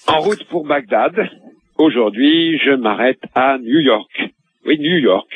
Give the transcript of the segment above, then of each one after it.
En route pour Bagdad. Aujourd'hui, je m'arrête à New York. Oui, New York.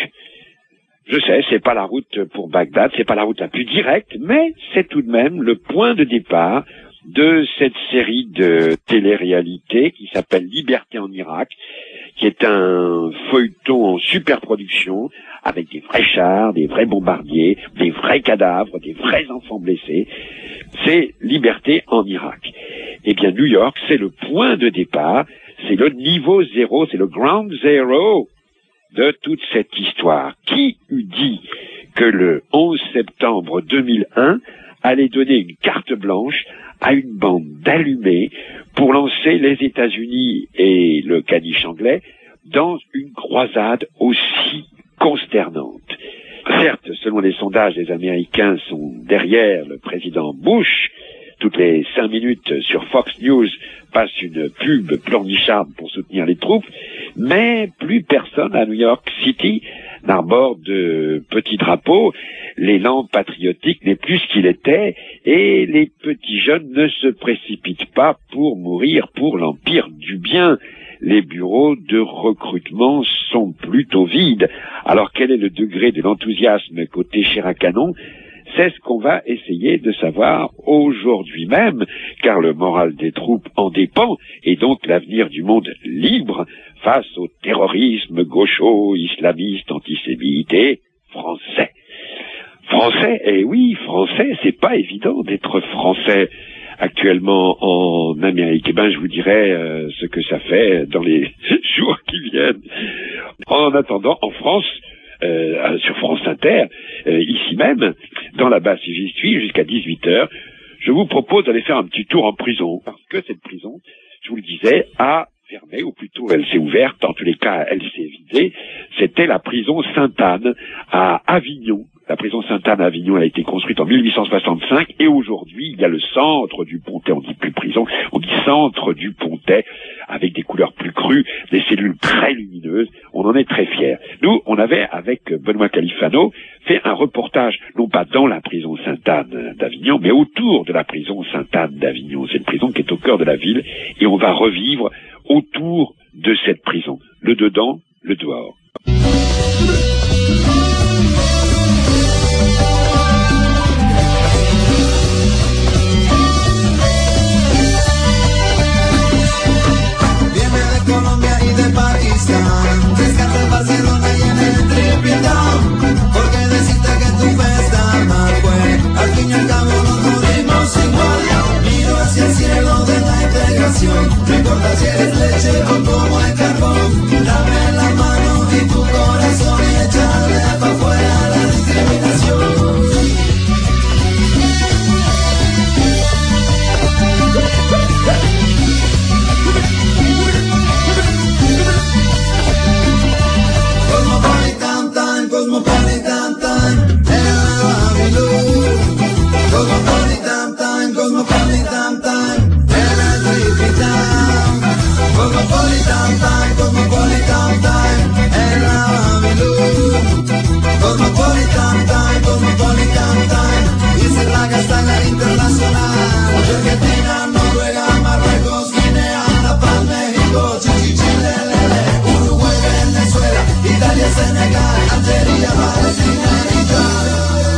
Je sais, c'est pas la route pour Bagdad, c'est pas la route la plus directe, mais c'est tout de même le point de départ de cette série de télé-réalité qui s'appelle Liberté en Irak, qui est un feuilleton en superproduction avec des vrais chars, des vrais bombardiers, des vrais cadavres, des vrais enfants blessés. C'est Liberté en Irak. Eh bien, New York, c'est le point de départ, c'est le niveau zéro, c'est le ground zero de toute cette histoire. Qui eût dit que le 11 septembre 2001 allait donner une carte blanche à une bande d'allumés pour lancer les États-Unis et le caniche anglais dans une croisade aussi consternante. Certes, selon les sondages, les Américains sont derrière le président Bush. Toutes les 5 minutes sur Fox News passe une pub pleurnicharde pour soutenir les troupes, mais plus personne à New York City n'arbore de petits drapeaux. L'élan patriotique n'est plus ce qu'il était et les petits jeunes ne se précipitent pas pour mourir pour l'empire du bien. Les bureaux de recrutement sont plutôt vides. Alors quel est le degré de l'enthousiasme côté chair à canon ? C'est ce qu'on va essayer de savoir aujourd'hui même, car le moral des troupes en dépend, et donc l'avenir du monde libre face au terrorisme gaucho, islamiste, antisémite et français. Français, eh oui, français, c'est pas évident d'être français actuellement en Amérique. Eh ben, je vous dirai ce que ça fait dans les jours qui viennent. En attendant, en France, sur France Inter, ici même, dans la base si j'y suis, jusqu'à 18h, je vous propose d'aller faire un petit tour en prison, parce que cette prison, je vous le disais, a fermé, ou plutôt elle s'est ouverte, en tous les cas elle s'est vidée. C'était la prison Sainte-Anne à Avignon. La prison Sainte-Anne à Avignon a été construite en 1865 et aujourd'hui il y a le centre du Pontet, on dit plus prison, on dit centre du Pontet, avec des couleurs plus crues, des cellules très lumineuses. On en est très fiers. Nous, on avait, avec Benoît Califano, fait un reportage, non pas dans la prison Sainte-Anne d'Avignon, mais autour de la prison Sainte-Anne d'Avignon. C'est une prison qui est au cœur de la ville et on va revivre autour de cette prison. Le dedans, le dehors. Rescate el Barcelona y en el Tripitón, porque decirte que tu fiesta mal fue, al fin y al cabo nos morimos igual. Miro hacia el cielo de la integración, no importa si eres leche o como el carbón, dame la mano y tu corazón y echarle pa' afuera la discriminación. Cosmopolitan time, Cosmopolitan time, Cosmopolitan time, en el Tripitán. Cosmopolitan time, Cosmopolitan time, en la Babilú. Cosmopolitan time, Cosmopolitan time, y se traga hasta la internacional. Argentina, Noruega, Marruecos, Guinea, La Paz, México, Chile, Uruguay, Venezuela, Italia, Senegal, Algeria, Palestina, Italia.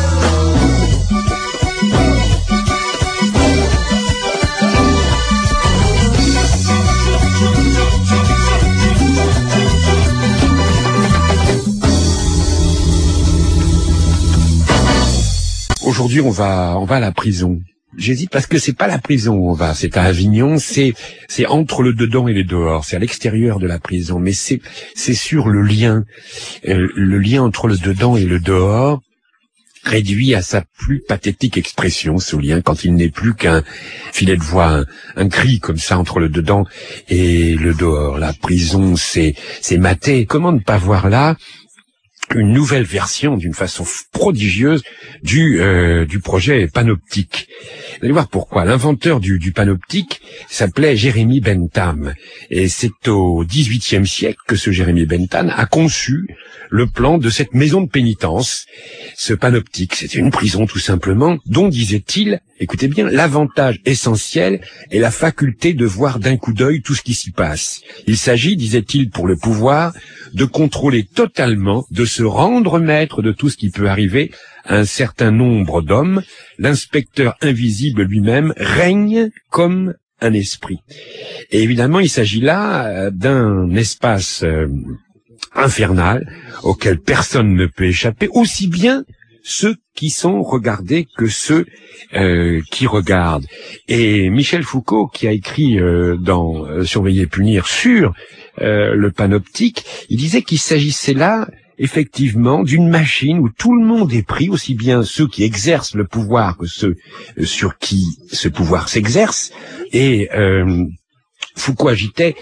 Aujourd'hui, on va à la prison. J'hésite parce que c'est pas la prison où on va, c'est à Avignon, c'est entre le dedans et le dehors, c'est à l'extérieur de la prison, mais c'est sur le lien entre le dedans et le dehors, réduit à sa plus pathétique expression, ce lien, quand il n'est plus qu'un filet de voix, un cri comme ça entre le dedans et le dehors. La prison, c'est maté. Comment ne pas voir là une nouvelle version, d'une façon prodigieuse, du projet panoptique. Vous allez voir pourquoi. L'inventeur du panoptique s'appelait Jérémy Bentham. Et c'est au XVIIIe siècle que ce Jérémy Bentham a conçu le plan de cette maison de pénitence. Ce panoptique, c'était une prison tout simplement, dont, disait-il, écoutez bien, l'avantage essentiel est la faculté de voir d'un coup d'œil tout ce qui s'y passe. Il s'agit, disait-il, pour le pouvoir, de contrôler totalement, de se rendre maître de tout ce qui peut arriver à un certain nombre d'hommes. L'inspecteur invisible lui-même règne comme un esprit. Et évidemment, il s'agit là d'un espace infernal auquel personne ne peut échapper, aussi bien ceux qui sont regardés que ceux qui regardent. Et Michel Foucault, qui a écrit dans Surveiller et punir sur le panoptique, il disait qu'il s'agissait là effectivement d'une machine où tout le monde est pris, aussi bien ceux qui exercent le pouvoir que ceux sur qui ce pouvoir s'exerce. Et Foucault ajoutait,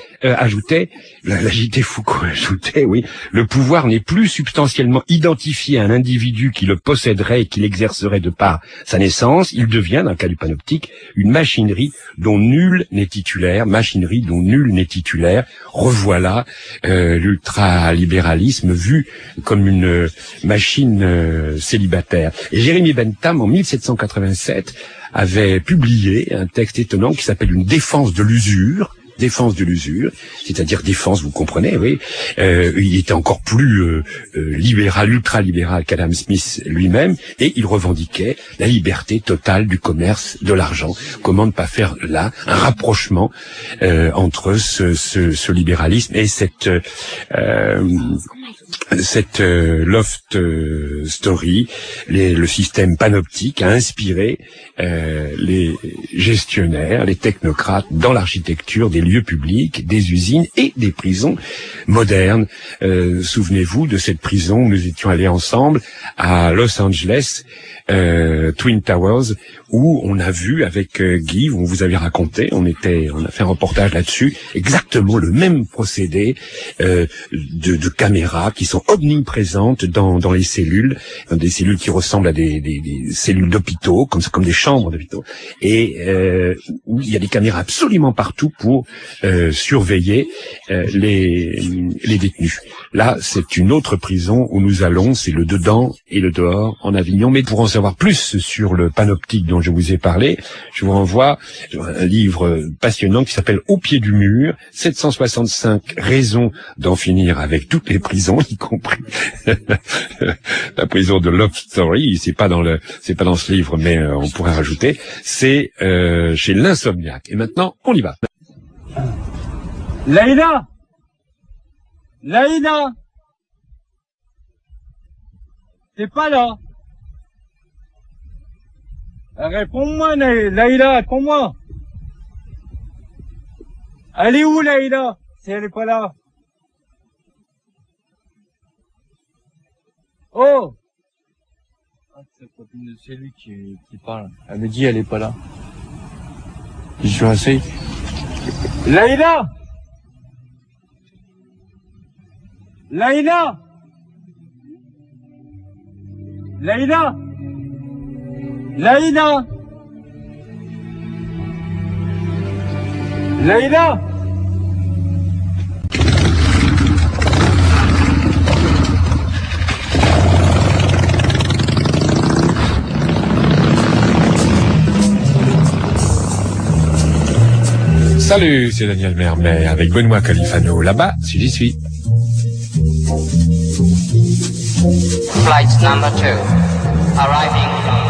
oui, le pouvoir n'est plus substantiellement identifié à un individu qui le posséderait et qui l'exercerait de par sa naissance. Il devient, dans le cas du panoptique, une machinerie dont nul n'est titulaire. Revoilà l'ultralibéralisme vu comme une machine célibataire. Et Jérémy Bentham, en 1787, avait publié un texte étonnant qui s'appelle Une défense de l'usure, c'est-à-dire défense, vous comprenez, oui. Il était encore plus ultra-libéral qu'Adam Smith lui-même, et il revendiquait la liberté totale du commerce de l'argent. Comment ne pas faire là un rapprochement entre ce libéralisme et cette loft story, le système panoptique a inspiré les gestionnaires, les technocrates dans l'architecture des lieux publics, des usines et des prisons modernes. Souvenez-vous de cette prison où nous étions allés ensemble à Los Angeles, Twin Towers, où on a vu avec Guy, on vous avait raconté, on a fait un reportage là-dessus, exactement le même procédé de caméras qui sont omniprésentes dans les cellules, des cellules qui ressemblent à des cellules d'hôpitaux, comme des chambres d'hôpitaux, et où il y a des caméras absolument partout pour surveiller les détenus. Là, c'est une autre prison où nous allons, c'est le dedans et le dehors en Avignon. Mais pour en savoir plus sur le panoptique dont je vous ai parlé, je vous renvoie un livre passionnant qui s'appelle Au pied du mur, 765 raisons d'en finir avec toutes les prisons, y compris la prison de Love Story. C'est pas dans ce livre, mais on pourrait rajouter. C'est chez l'Insomniaque. Et maintenant, on y va. Laïla, t'es pas là. Réponds-moi, Laïla, réponds-moi. Elle est où, Laïla, si elle est pas là? Oh! C'est lui qui parle. Elle me dit elle est pas là. Je vais essayer. Laïla! Laïla! Laïla! Laïla! Laïla! Salut, c'est Daniel Mermet avec Benoît Califano. Là-bas, si j'y suis. Flight number 2, arriving.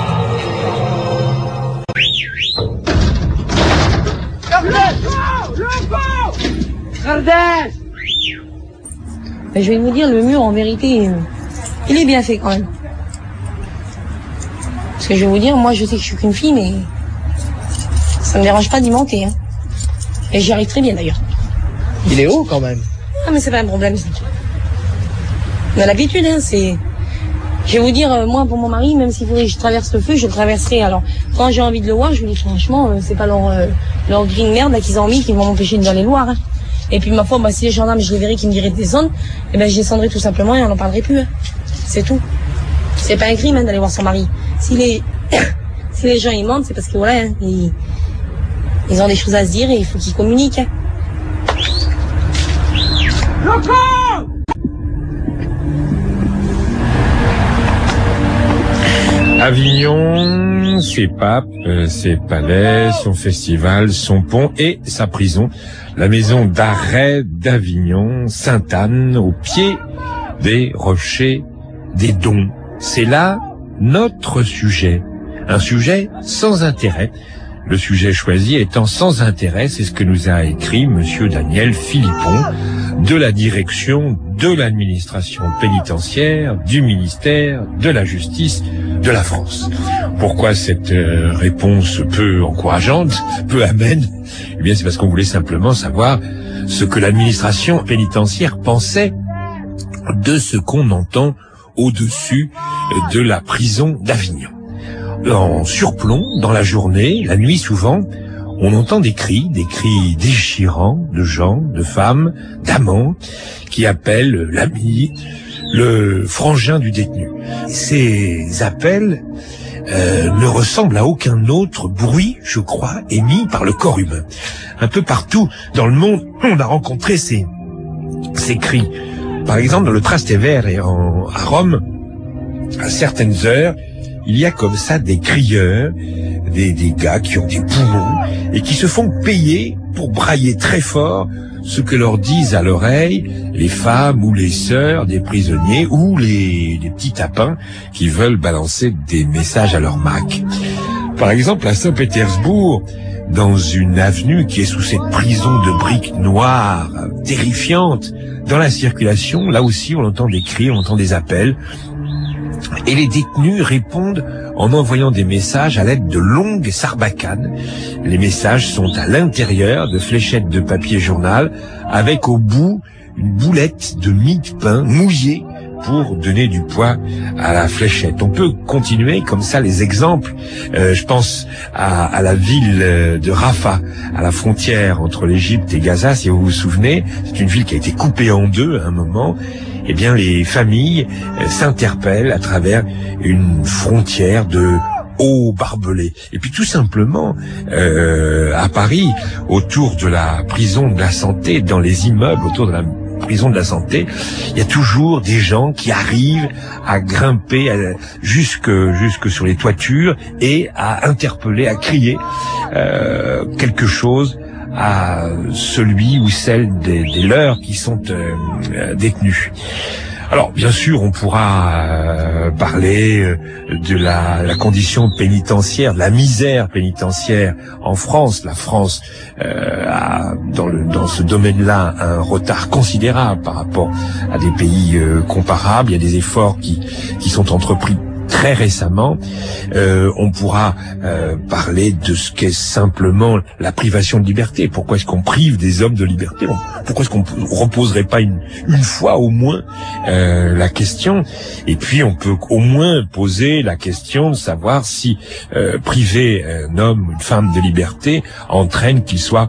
Je vais vous dire, le mur, en vérité, il est bien fait quand même. Parce que je vais vous dire, moi je sais que je suis qu'une fille, mais ça me dérange pas d'y monter. Hein. Et j'y arrive très bien d'ailleurs. Il est haut quand même. Ah mais c'est pas un problème. On a l'habitude, hein, c'est... Je vais vous dire, moi pour mon mari, même s'il faudrait que je traverse le feu, je le traverserai. Alors, quand j'ai envie de le voir, je vous dis franchement, c'est pas leur green merde là qu'ils ont mis qui vont m'empêcher de dans les Loirs. Hein. Et puis ma foi, bah, si les gendarmes, je les verrai qui me diraient des zones, eh ben je descendrai tout simplement et on n'en parlerait plus. Hein. C'est tout. C'est pas un crime hein, d'aller voir son mari. Si les gens ils mentent, c'est parce que voilà, hein, ils ont des choses à se dire et il faut qu'ils communiquent. Hein. Avignon, Avignon, ses papes, ses palais, son festival, son pont et sa prison, la maison d'arrêt d'Avignon, Sainte-Anne, au pied des rochers des Dons. C'est là notre sujet, un sujet sans intérêt. Le sujet choisi étant sans intérêt, c'est ce que nous a écrit monsieur Daniel Philippon de la direction de l'administration pénitentiaire du ministère de la Justice de la France. Pourquoi cette réponse peu encourageante, peu amène? Eh bien, c'est parce qu'on voulait simplement savoir ce que l'administration pénitentiaire pensait de ce qu'on entend au-dessus de la prison d'Avignon. En surplomb, dans la journée, la nuit souvent, on entend des cris déchirants de gens, de femmes, d'amants, qui appellent l'ami, le frangin du détenu. Ces appels ne ressemblent à aucun autre bruit, je crois, émis par le corps humain. Un peu partout dans le monde, on a rencontré ces cris. Par exemple, dans le Trastevere et à Rome, à certaines heures, il y a comme ça des crieurs, des gars qui ont des poumons et qui se font payer pour brailler très fort ce que leur disent à l'oreille les femmes ou les sœurs des prisonniers ou les petits tapins qui veulent balancer des messages à leur Mac. Par exemple, à Saint-Pétersbourg, dans une avenue qui est sous cette prison de briques noires, terrifiante, dans la circulation, là aussi on entend des cris, on entend des appels. Et les détenus répondent en envoyant des messages à l'aide de longues sarbacanes. Les messages sont à l'intérieur de fléchettes de papier journal avec au bout une boulette de mie de pain mouillée pour donner du poids à la fléchette. On peut continuer comme ça les exemples. Je pense à la ville de Rafah, à la frontière entre l'Égypte et Gaza, si vous vous souvenez. C'est une ville qui a été coupée en deux à un moment. Eh bien, les familles s'interpellent à travers une frontière de hauts barbelés. Et puis tout simplement, à Paris, autour de la prison de la Santé, dans les immeubles autour de la prison de la Santé, il y a toujours des gens qui arrivent à grimper jusque sur les toitures et à interpeller, à crier quelque chose à celui ou celle des leurs qui sont détenus. Alors, bien sûr, on pourra parler de la condition pénitentiaire, de la misère pénitentiaire en France. La France a, dans ce domaine-là, un retard considérable par rapport à des pays comparables. Il y a des efforts qui sont entrepris très récemment. On pourra parler de ce qu'est simplement la privation de liberté. Pourquoi est-ce qu'on prive des hommes de liberté? Pourquoi est-ce qu'on reposerait pas une fois au moins la question? Et puis on peut au moins poser la question de savoir si priver un homme ou une femme de liberté entraîne qu'il soit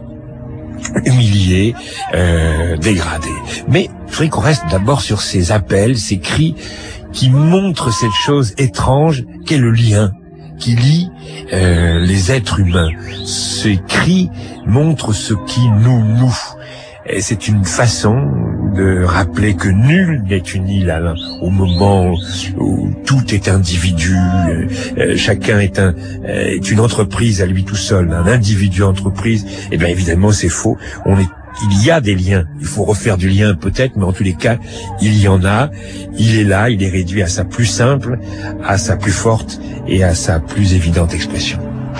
humilié, dégradé. Mais il faudrait qu'on reste d'abord sur ces appels, ces cris qui montre cette chose étrange qu'est le lien qui lie les êtres humains. Ces cris montrent ce qui nous noue. Et c'est une façon de rappeler que nul n'est une île au moment où tout est individu, chacun est une entreprise à lui tout seul, un individu entreprise. Eh bien évidemment c'est faux. Il y a des liens. Il faut refaire du lien peut-être, mais en tous les cas, il y en a. Il est là, il est réduit à sa plus simple, à sa plus forte et à sa plus évidente expression.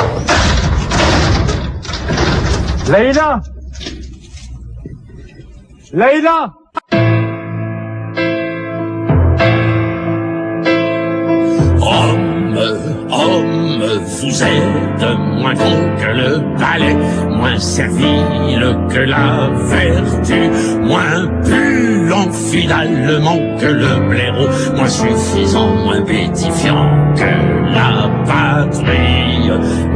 Laïla! Laïla! Homme, vous êtes moins con que le balai, moins servile que la vertu, moins puant fidèlement que le blaireau, moins suffisant, moins bétifiant que la patrie.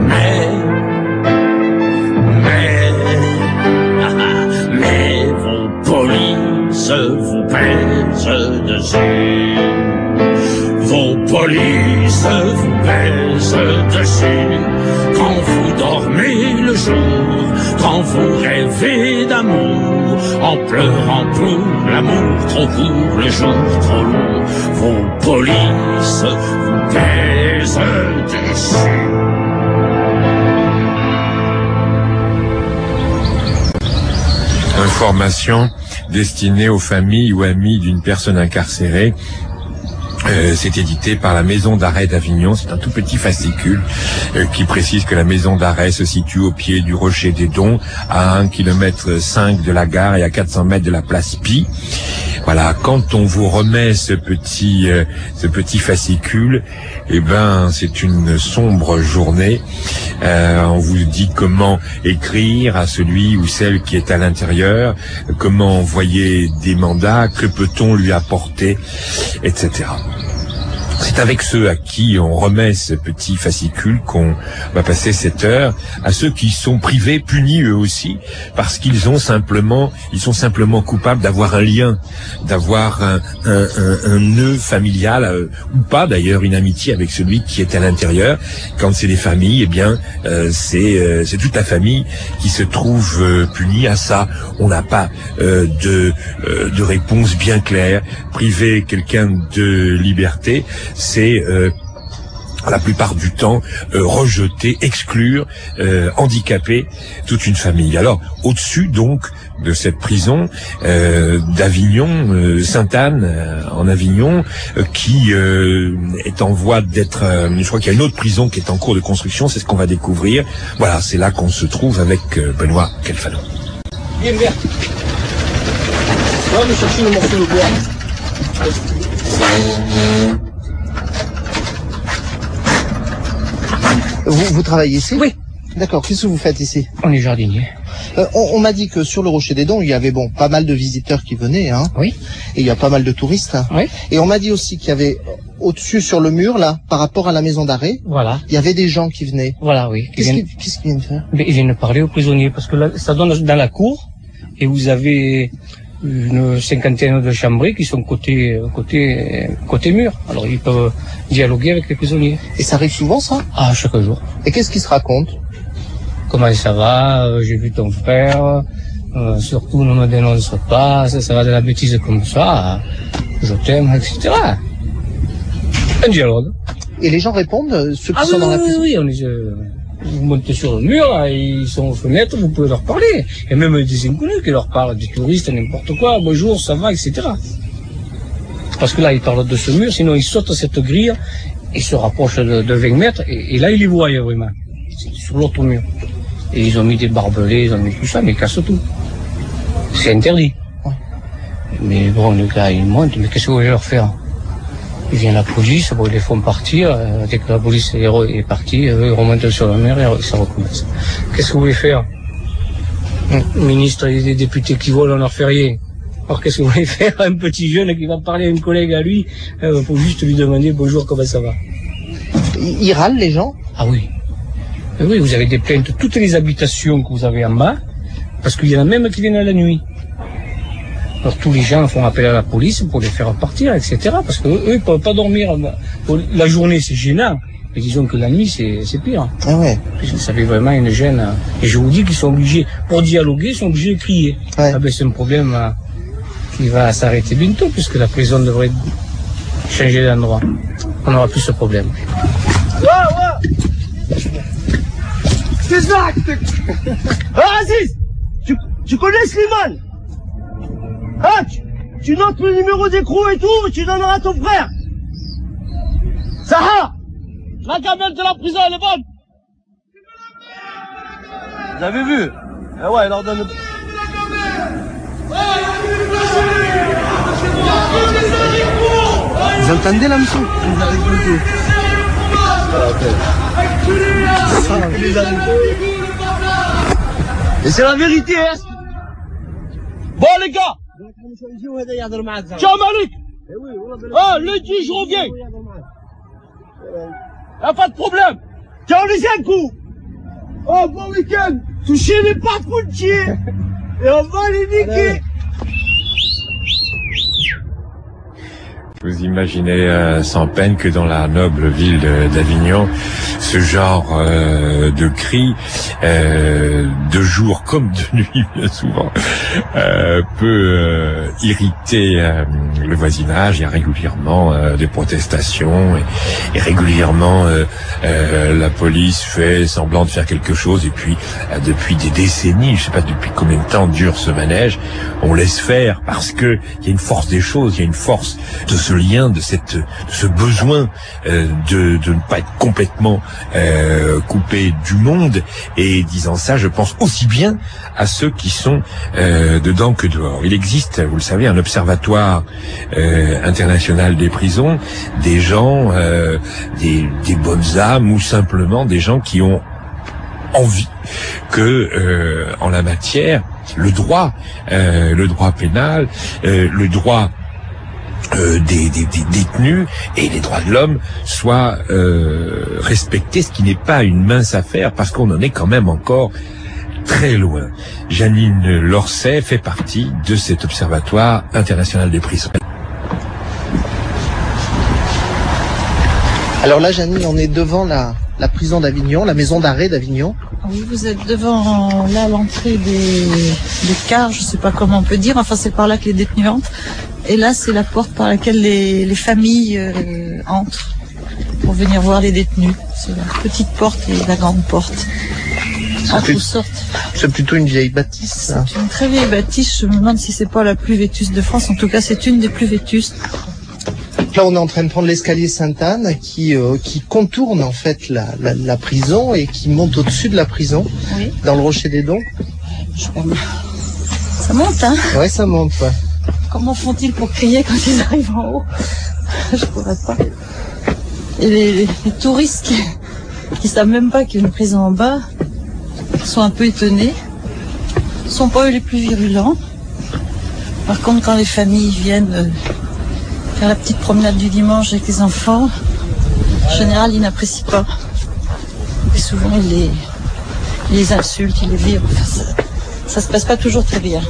Mais vos polices vous pèsent dessus. Vos polices vous pèsent dessus. Quand vous dormez le jour, quand vous rêvez d'amour, en pleurant pour l'amour trop court, le jour trop long, vos polices vous pèsent déçu. Information destinée aux familles ou amis d'une personne incarcérée. C'est édité par la maison d'arrêt d'Avignon. C'est un tout petit fascicule qui précise que la maison d'arrêt se situe au pied du Rocher des Dons, à 1,5 km de la gare et à 400 mètres de la place Pie. Voilà, quand on vous remet ce petit fascicule, eh ben, c'est une sombre journée. On vous dit comment écrire à celui ou celle qui est à l'intérieur, comment envoyer des mandats, que peut-on lui apporter, etc. C'est avec ceux à qui on remet ce petit fascicule qu'on va passer cette heure, à ceux qui sont privés, punis eux aussi, parce qu'ils sont simplement coupables d'avoir un lien, d'avoir un nœud familial, ou pas d'ailleurs, une amitié avec celui qui est à l'intérieur. Quand c'est des familles, eh bien, c'est toute la famille qui se trouve punie. À ça, on n'a pas de réponse bien claire. Priver quelqu'un de liberté, c'est la plupart du temps rejeter, exclure, handicaper toute une famille. Alors, au-dessus donc de cette prison d'Avignon, Sainte-Anne en Avignon, qui est en voie d'être, je crois qu'il y a une autre prison qui est en cours de construction, c'est ce qu'on va découvrir. Voilà, c'est là qu'on se trouve avec Benoît Kelfano. Viens, viens. Va me chercher le morceau de bois. Vous travaillez ici? Oui. D'accord, qu'est-ce que vous faites ici? On est jardinier. On m'a dit que sur le Rocher des Dons, il y avait pas mal de visiteurs qui venaient, hein. Oui. Et il y a pas mal de touristes. Oui. Et on m'a dit aussi qu'il y avait au-dessus sur le mur, là, par rapport à la maison d'arrêt, voilà, il y avait des gens qui venaient. Voilà, oui. Qu'est-ce qu'ils viennent faire? Mais ils viennent parler aux prisonniers, parce que là, ça donne dans la cour, et vous avez une cinquantaine de chambrés qui sont côté mur. Alors ils peuvent dialoguer avec les prisonniers. Et ça arrive souvent, ça? Ah, chaque jour. Et qu'est-ce qu'ils se racontent? Comment ça va? J'ai vu ton frère. Surtout ne me dénonce pas. Ça va de la bêtise comme ça. Je t'aime, etc. Un dialogue. Et les gens répondent, ceux qui sont dans la prison? Oui, vous montez sur le mur, ils sont aux fenêtres, vous pouvez leur parler. Et même des inconnus qui leur parlent, des touristes, n'importe quoi, bonjour, ça va, etc. Parce que là, ils parlent de ce mur, sinon ils sautent cette grille, ils se rapprochent de 20 mètres, et là, ils les voient vraiment. C'est sur l'autre mur. Et ils ont mis des barbelés, ils ont mis tout ça, mais ils cassent tout. C'est interdit. Ouais. Mais bon, le gars, il monte, mais qu'est-ce que vous voulez leur faire? Il vient la police, bon, ils les font partir. Dès que la police est partie, ils remontent sur la mer et ça recommence. Qu'est-ce que vous voulez faire? Le ministre et les députés qui volent, on leur fait rien. Alors qu'est-ce que vous voulez faire? Un petit jeune qui va parler à une collègue à lui, pour juste lui demander bonjour, comment ça va? Ils râlent, les gens? Ah oui. Et oui, vous avez des plaintes de toutes les habitations que vous avez en bas, parce qu'il y en a même qui viennent à la nuit. Alors tous les gens font appel à la police pour les faire partir, etc. Parce qu'eux, ils ne peuvent pas dormir. La journée, c'est gênant. Mais disons que la nuit, c'est pire. Ah ouais. Ça fait vraiment une gêne. Et je vous dis qu'ils sont obligés, pour dialoguer, ils sont obligés de crier. Ouais. Ah ben, c'est un problème qui va s'arrêter bientôt, puisque la prison devrait changer d'endroit. On n'aura plus ce problème. C'est ça. Aziz, tu connais Slimane? Ah, tu notes le numéro d'écrou et tout, tu donneras à ton frère. Saha, la gamelle de la prison, elle est bonne. Vous avez vu? Eh ouais, il leur donne... Vous entendez la mission? Vous avez écouté. Et c'est la vérité, hein. Bon les gars, ciao Malik. Ah, lundi je reviens. Y'a pas de problème. Ciao les Yankou. Oh, bon week-end. Touchez les patrouilles et on va les niquer. Vous imaginez sans peine que dans la noble ville d'Avignon, ce genre de cri, de jour comme de nuit bien souvent, peut irriter le voisinage. Il y a régulièrement des protestations et régulièrement la police fait semblant de faire quelque chose et puis depuis des décennies, je sais pas depuis combien de temps dure ce manège, on laisse faire parce que il y a une force des choses, il y a une force de ce lien, de ce besoin de ne pas être complètement coupé du monde. Et disant ça, je pense aussi bien à ceux qui sont dedans que dehors. Il existe, vous le savez, un observatoire international des prisons, des gens, des bonnes âmes ou simplement des gens qui ont envie que en la matière, le droit pénal, le droit des détenus et les droits de l'homme soient respectés, ce qui n'est pas une mince affaire parce qu'on en est quand même encore très loin. Janine Lorset fait partie de cet observatoire international des prisons. Alors là, Janine, on est devant la prison d'Avignon, la maison d'arrêt d'Avignon. Oui, vous êtes devant là l'entrée des cars, je sais pas comment on peut dire, enfin c'est par là que les détenus entrent. Et là c'est la porte par laquelle les familles entrent pour venir voir les détenus. C'est la petite porte et la grande porte. C'est plutôt une vieille bâtisse. Ça. C'est une très vieille bâtisse, je me demande si c'est pas la plus vétuste de France, en tout cas c'est une des plus vétustes. Là, on est en train de prendre l'escalier Sainte-Anne qui contourne en fait la prison et qui monte au-dessus de la prison, oui. Dans le Rocher des Dons. Ça monte, hein? Ouais, ça monte, ouais. Comment font-ils pour crier quand ils arrivent en haut? Je pourrais pas. Et les touristes qui savent même pas qu'il y a une prison en bas sont un peu étonnés. Ils sont pas eux les plus virulents. Par contre, quand les familles viennent faire la petite promenade du dimanche avec les enfants, en général, ils n'apprécient pas. Et souvent, ils les insultent, ils les virent. Enfin, ça se passe pas toujours très bien.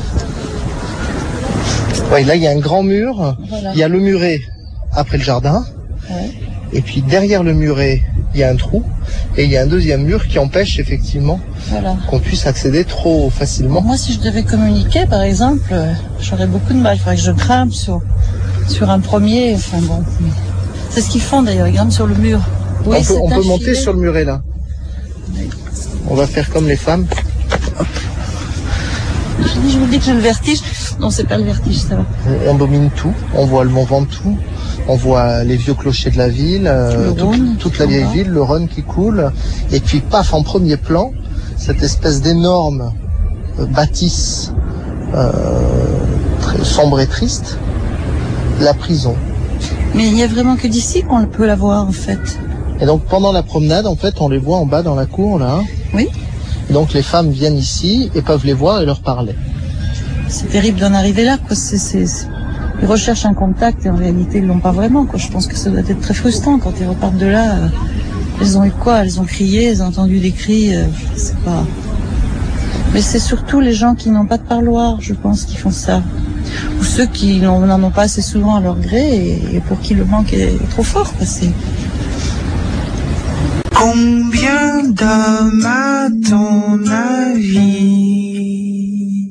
Ouais, là, il y a un grand mur. Voilà. Il y a le muret après le jardin. Ouais. Et puis, derrière le muret, il y a un trou. Et il y a un deuxième mur qui empêche, effectivement, qu'on puisse accéder trop facilement. Moi, si je devais communiquer, par exemple, j'aurais beaucoup de mal. Il faudrait que je grimpe sur un premier, enfin bon. C'est ce qu'ils font d'ailleurs, ils grimpent sur le mur. Oui, on peut monter sur le muret là. Oui. On va faire comme les femmes. Hop. Je vous dis que j'ai le vertige. Non, c'est pas le vertige, ça va. On domine tout, on voit le Mont Ventoux, on voit les vieux clochers de la ville, toute la vieille ville, le Rhône qui coule. Et puis paf, en premier plan, cette espèce d'énorme bâtisse très sombre et triste. La prison. Mais il n'y a vraiment que d'ici qu'on peut la voir en fait. Et donc pendant la promenade, en fait, on les voit en bas dans la cour là. Oui. Donc les femmes viennent ici et peuvent les voir et leur parler. C'est terrible d'en arriver là, quoi. Ils recherchent un contact et en réalité ils l'ont pas vraiment, quoi. Je pense que ça doit être très frustrant quand ils repartent de là. Elles ont eu quoi? Elles ont crié, elles ont entendu des cris. C'est pas. Mais c'est surtout les gens qui n'ont pas de parloir, je pense, qui font ça. Ou ceux qui n'en ont pas assez souvent à leur gré et pour qui le manque est trop fort. Combien d'hommes à ton avis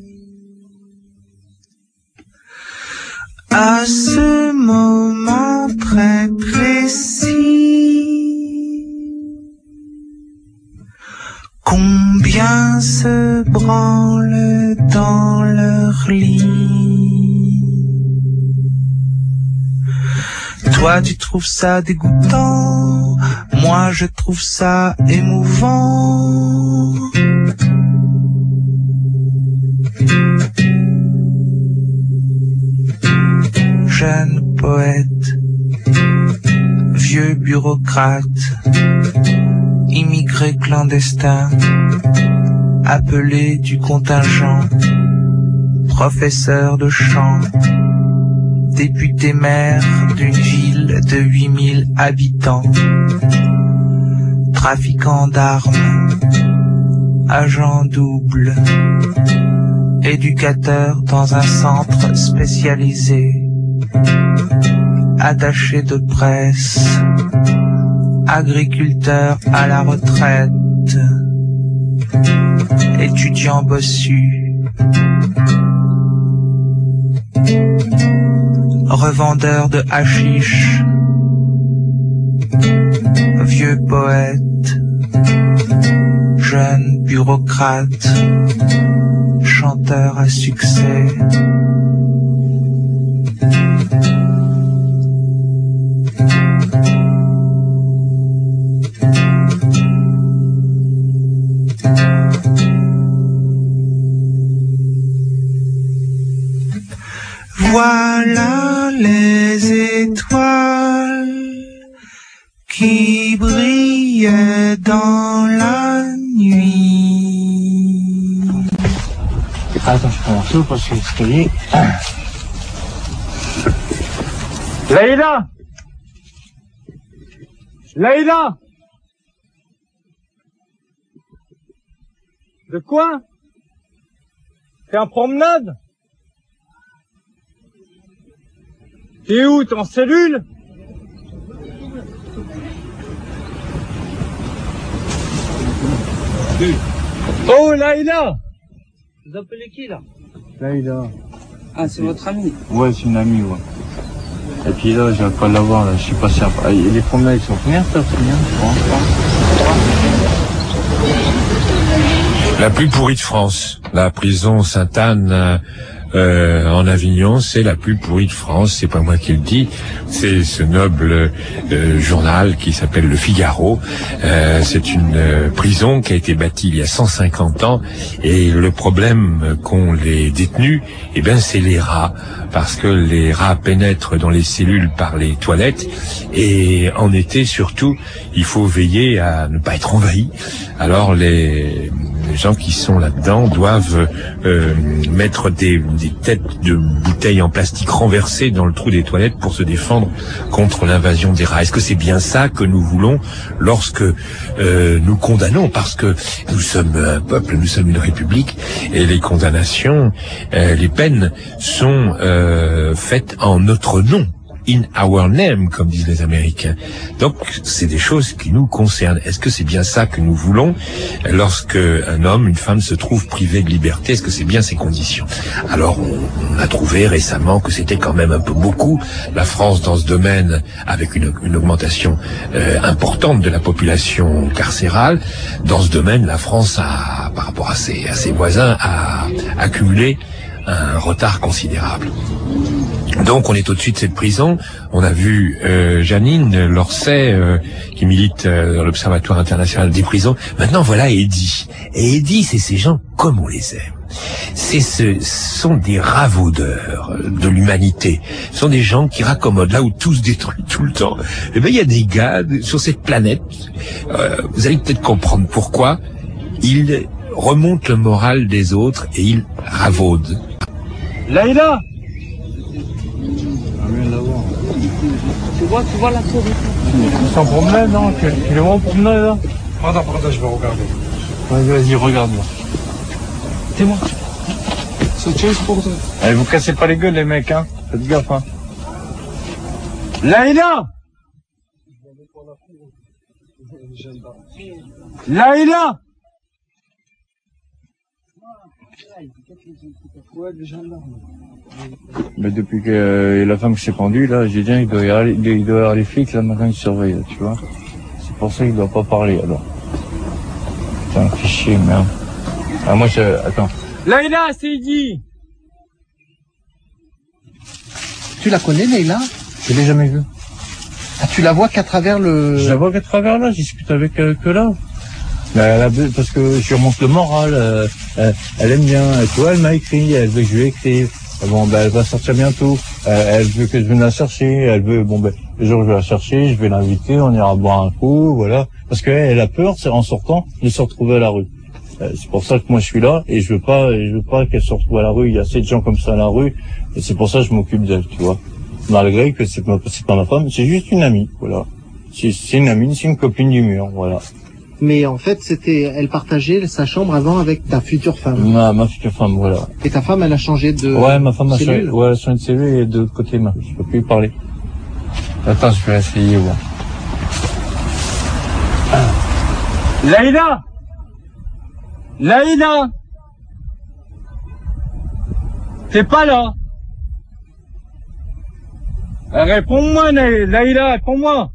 à ce moment très précis? Combien se branlent dans leur lit? Toi tu trouves ça dégoûtant, moi je trouve ça émouvant. Jeune poète, vieux bureaucrate, immigré clandestin, appelé du contingent, professeur de chant, député maire d'une ville de 8000 habitants, trafiquant d'armes, agent double, éducateur dans un centre spécialisé, attaché de presse, agriculteur à la retraite, étudiant bossu, revendeur de hashish, vieux poète, jeune bureaucrate, chanteur à succès. Voilà les étoiles qui brillaient dans la nuit. Attends, je prends un morceau parce que c'est lié. Laïla! Laïla! De quoi? T'es en promenade? T'es où? T'es en cellule? Oh, Laïla! Vous appelez qui, là? Laïla. Ah, c'est votre ami? Ouais, c'est une amie, ouais. Et puis là, je vais pas l'avoir, là. Je suis passé à... Les promenades, ils sont combien, ça? La plus pourrie de France. La prison Sainte-Anne en Avignon, c'est la plus pourrie de France. C'est pas moi qui le dis. C'est ce noble journal qui s'appelle Le Figaro. C'est une prison qui a été bâtie il y a 150 ans. Et le problème qu'ont les détenus, eh ben, c'est les rats. Parce que les rats pénètrent dans les cellules par les toilettes. Et en été, surtout, il faut veiller à ne pas être envahi. Alors les gens qui sont là-dedans doivent mettre des têtes de bouteilles en plastique renversées dans le trou des toilettes pour se défendre contre l'invasion des rats. Est-ce que c'est bien ça que nous voulons lorsque nous condamnons? Parce que nous sommes un peuple, nous sommes une république, et les condamnations, les peines sont faites en notre nom. In our name, comme disent les Américains. Donc, c'est des choses qui nous concernent. Est-ce que c'est bien ça que nous voulons lorsque un homme, une femme se trouve privé de liberté? Est-ce que c'est bien ces conditions? Alors, on a trouvé récemment que c'était quand même un peu beaucoup. La France, dans ce domaine, avec une augmentation importante de la population carcérale, dans ce domaine, la France a, par rapport à ses voisins, a accumulé un retard considérable. Donc on est au-dessus de cette prison. On a vu Janine Lorset qui milite dans l'Observatoire international des prisons. Maintenant voilà Eddy. Et Eddy, c'est ces gens comme on les aime. Ce sont des ravaudeurs de l'humanité. Ce sont des gens qui raccommodent là où tout se détruit tout le temps. Eh ben il y a des gars sur cette planète. Vous allez peut-être comprendre pourquoi ils remontent le moral des autres et ils ravaudent. Laïla! Tu vois la souris? C'est en promenade, non? Tu les vois en promenade, là? Pardon, je vais regarder. Vas-y, regarde-moi. C'est moi. Allez, vous cassez pas les gueules, les mecs, hein? Faites gaffe, hein. Laïla! Laïla! Mais depuis que la femme qui s'est pendue, là, j'ai dit, il doit y avoir les flics, là, maintenant, ils surveillent, là, tu vois. C'est pour ça qu'il doit pas parler, alors. C'est un fichier, merde. Ah, moi, attends. Laïla, c'est Eddy! Tu la connais, Leïla? Je l'ai jamais vue. Ah, tu la vois qu'à travers le... Je la vois qu'à travers là, je discute avec que là. Parce que je remonte le moral, elle aime bien, tu vois, elle m'a écrit, elle veut que je lui écrive. Bon, ben, elle va sortir bientôt. Elle veut que je vienne la chercher. Elle veut, bon, ben, le jour où je vais la chercher, je vais l'inviter, on ira boire un coup, voilà. Parce qu'elle a peur, c'est en sortant, de se retrouver à la rue. C'est pour ça que moi je suis là, et je veux pas qu'elle se retrouve à la rue. Il y a assez de gens comme ça à la rue, et c'est pour ça que je m'occupe d'elle, tu vois. Malgré que c'est pas ma femme, c'est juste une amie, voilà. C'est une amie, c'est une copine du mur, voilà. Mais en fait, elle partageait sa chambre avant avec ta future femme. Ma future femme, voilà. Et ta femme, elle a changé de Ouais, ma femme a cellule. changé de cellule et de l'autre côté, je peux plus y parler. Attends, je vais essayer, bon. Laïda! Laïda! T'es pas là? Réponds-moi, Laïda, réponds-moi!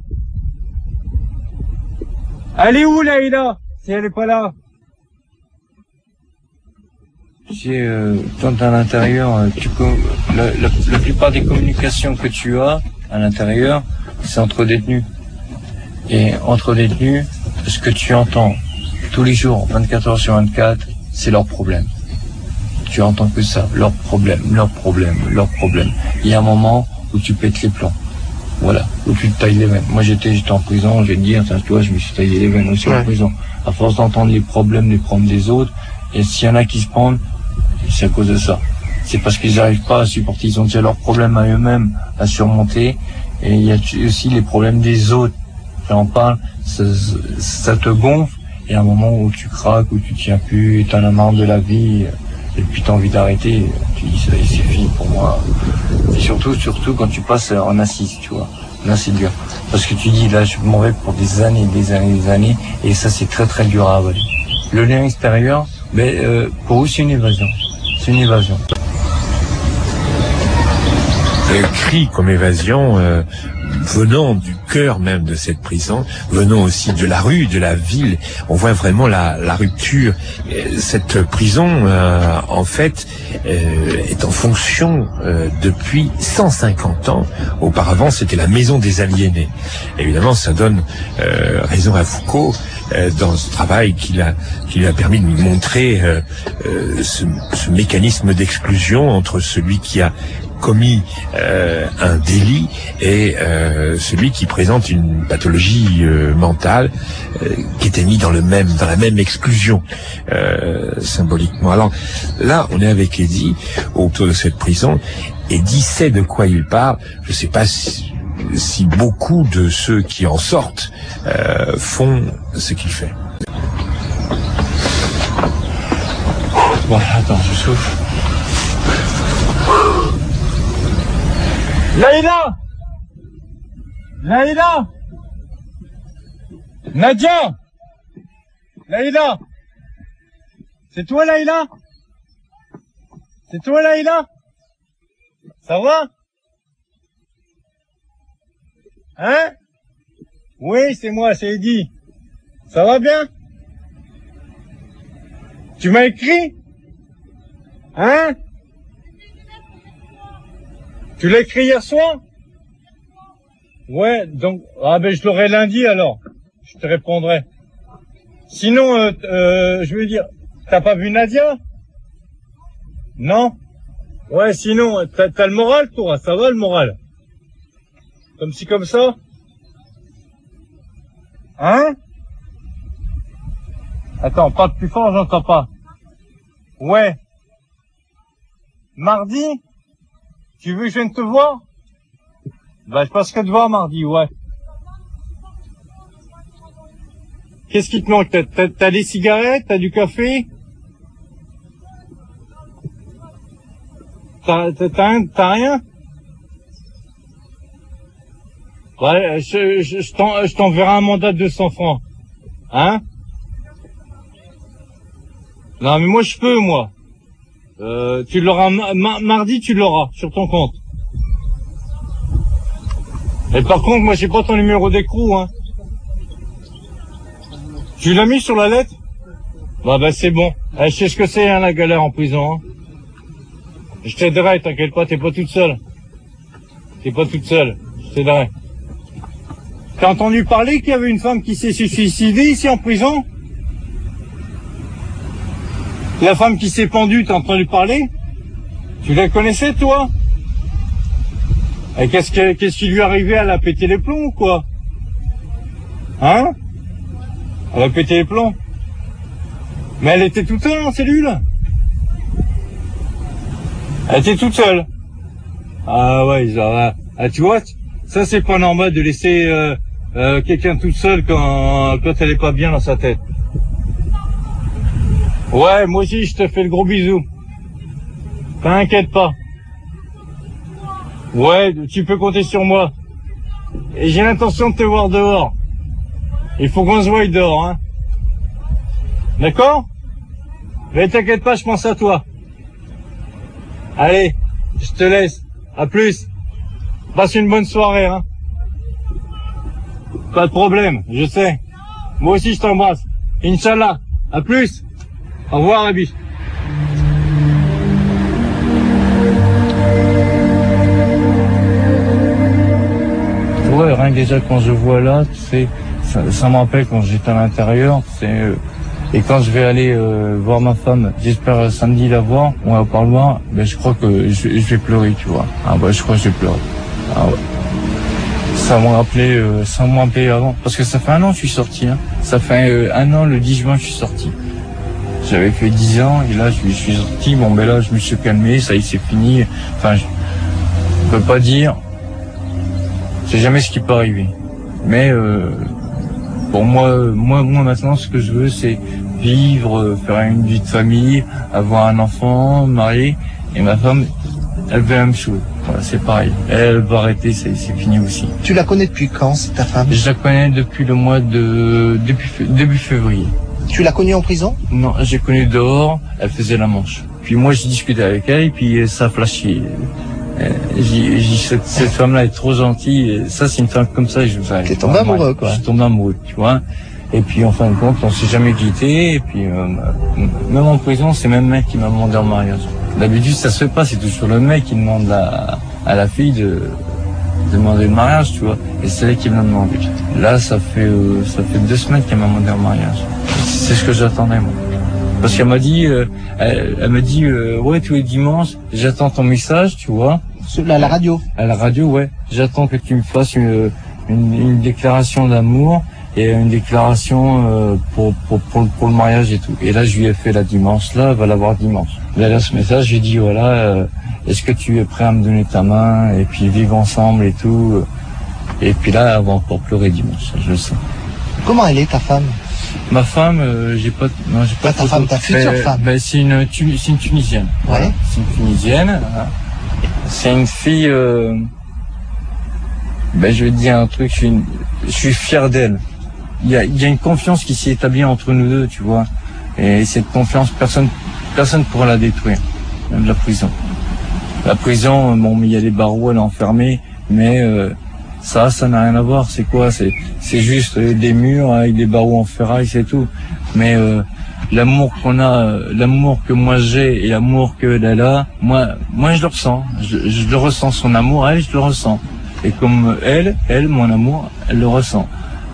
Elle est où, Laïda? Si elle est pas là? Quand à l'intérieur, la plupart des communications que tu as à l'intérieur, c'est entre détenus. Et entre détenus, ce que tu entends tous les jours, 24 heures sur 24, c'est leur problème. Tu entends que ça, leur problème, leur problème, leur problème. Il y a un moment où tu pètes les plombs. Voilà, où tu te tailles les veines. Moi j'étais en prison, je vais te dire, tu vois, je me suis taillé les veines aussi en prison. À force d'entendre les problèmes des autres, et s'il y en a qui se prennent, c'est à cause de ça. C'est parce qu'ils n'arrivent pas à supporter, ils ont déjà leurs problèmes à eux-mêmes à surmonter. Et il y a aussi les problèmes des autres. J'en parle, ça te gonfle. Et à un moment où tu craques, où tu tiens plus, et t'en as marre de la vie, et puis t'as envie d'arrêter, tu dis ça y est, c'est fini pour moi. Et surtout quand tu passes en assise, tu vois. Là c'est dur. Parce que tu dis, là je m'en vais pour des années, et ça c'est très très dur à avaler. Le lien extérieur, pour eux c'est une évasion. C'est une évasion. Le cri comme évasion venant du cœur même de cette prison, venant aussi de la rue, de la ville, on voit vraiment la rupture. Cette prison, en fait, est en fonction depuis 150 ans. Auparavant, c'était la maison des aliénés. Évidemment, ça donne raison à Foucault dans ce travail qui lui a permis de montrer ce mécanisme d'exclusion entre celui qui a commis un délit et celui qui présente une pathologie mentale qui était mis dans la même exclusion symboliquement. Alors là, on est avec Eddy autour de cette prison. Eddy sait de quoi il parle. Je ne sais pas si beaucoup de ceux qui en sortent font ce qu'il fait. Bon, attends, je souffle. Laïda! Laïda! Nadia! Laïda! C'est toi, Laïda? C'est toi, Laïda? Ça va? Hein? Oui, c'est moi, c'est Eddy. Ça va bien? Tu m'as écrit? Hein? Tu l'as écrit hier soir? Ouais, donc, je l'aurai lundi alors. Je te répondrai. Sinon, je veux dire, t'as pas vu Nadia? Non? Ouais, sinon, t'as le moral, toi? Ça va le moral? Comme ci, comme ça? Hein? Attends, parle plus fort, j'entends pas. Ouais. Mardi? Tu veux que je vienne te voir? Je passerai te voir mardi, ouais. Qu'est-ce qui te manque? T'as des cigarettes? T'as du café? T'as rien? Ouais, je t'enverrai un mandat de 200 francs. Hein? Non, mais moi je peux, moi. Tu l'auras mardi, tu l'auras sur ton compte. Et par contre, moi j'ai pas ton numéro d'écrou, hein. Tu l'as mis sur la lettre? C'est bon. Je sais ce que c'est, hein, la galère en prison, hein. Je t'aiderai, t'inquiète pas, t'es pas toute seule. T'es pas toute seule, je t'aiderai. T'as entendu parler qu'il y avait une femme qui s'est suicidée ici en prison? La femme qui s'est pendue, t'as entendu parler? Tu la connaissais, toi? Et qu'est-ce qui lui est arrivé? Elle a pété les plombs ou quoi? Hein? Elle a pété les plombs? Mais elle était toute seule en cellule? Elle était toute seule? Ah ouais, tu vois, ça c'est pas normal de laisser quelqu'un toute seule quand elle est pas bien dans sa tête. Ouais, moi aussi, je te fais le gros bisou. T'inquiète pas. Ouais, tu peux compter sur moi. Et j'ai l'intention de te voir dehors. Il faut qu'on se voie dehors, hein. D'accord? Mais t'inquiète pas, je pense à toi. Allez, je te laisse. À plus. Passe une bonne soirée, hein. Pas de problème, je sais. Moi aussi, je t'embrasse. Inch'Allah. À plus. Au revoir, Abi. Ouais, rien que déjà quand je vois là, ça me rappelle quand j'étais à l'intérieur, et quand je vais aller voir ma femme, j'espère samedi la voir, on va pas le voir, ben je crois que je vais pleurer, tu vois. Ah ouais, je crois que je vais pleurer. Ah ouais. Ça m'a rappelé avant, parce que ça fait 1 an que je suis sorti, hein. Ça fait 1 an, le 10 juin, je suis sorti. J'avais fait 10 ans, et là, je suis sorti, bon ben là, je me suis calmé, ça y est, c'est fini. Enfin, je peux pas dire, c'est jamais ce qui peut arriver. Mais pour moi maintenant, ce que je veux, c'est vivre, faire une vie de famille, avoir un enfant, marier. Et ma femme, elle veut la même chose. Voilà, c'est pareil. Elle va arrêter, c'est fini aussi. Tu la connais depuis quand, c'est ta femme? Je la connais depuis le mois de début février. Tu l'as connue en prison? Non, j'ai connu dehors. Elle faisait la manche. Puis moi, j'ai discuté avec elle, et puis ça a flashé. Cette femme-là est trop gentille, et ça, c'est une femme comme ça, T'es tombé amoureux, quoi. Je tombe amoureux, tu vois. Et puis, en fin de compte, on s'est jamais quitté, et puis, même en prison, c'est même mec qui m'a demandé en mariage. D'habitude, ça se fait pas, c'est toujours le mec qui demande à la fille de demander le mariage, tu vois. Et c'est elle qui me l'a demandé. Là, ça fait 2 semaines qu'elle m'a demandé en mariage. C'est ce que j'attendais, moi. Parce qu'elle m'a dit, ouais, tous les dimanches, j'attends ton message, tu vois. À la radio? À la radio, ouais. J'attends que tu me fasses une déclaration d'amour et une déclaration pour le mariage et tout. Et là, je lui ai fait la dimanche, là, elle va l'avoir dimanche. Là, ce message, j'ai dit, voilà, est-ce que tu es prêt à me donner ta main et puis vivre ensemble et tout. Et puis là, elle va encore pleurer dimanche, je le sais. Comment elle est, ta femme? Ma femme, j'ai pas ta femme, ta future femme. Ben, c'est une Tunisienne. Ouais. Voilà. C'est une Tunisienne. C'est une fille, ben, je vais te dire un truc, je suis fier d'elle. Il y a une confiance qui s'est établie entre nous deux, tu vois. Et cette confiance, personne pourra la détruire. Même la prison. La prison, bon, mais il y a des barreaux, elle est enfermée, mais, ça n'a rien à voir. C'est quoi? C'est juste des murs avec des barreaux en ferraille, c'est tout. Mais l'amour qu'on a, l'amour que moi j'ai et l'amour que elle a, moi je le ressens. Je le ressens, son amour, elle, je le ressens. Et comme elle, mon amour, elle le ressent.